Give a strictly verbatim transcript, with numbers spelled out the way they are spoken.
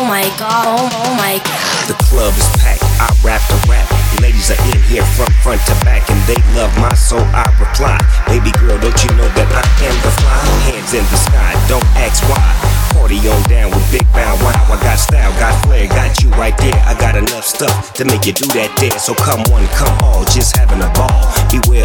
oh my god, oh, oh my god. The club is packed, I rap the rap. The ladies are in here from front to back, and they love my soul, I reply. Baby girl, don't you know that I am the fly? Hands in the sky, don't ask why. Party on down with Big Bow Wow. I got style, got flair, got you right there. I got enough stuff to make you do that there. So come one, come all, just having a ball. Beware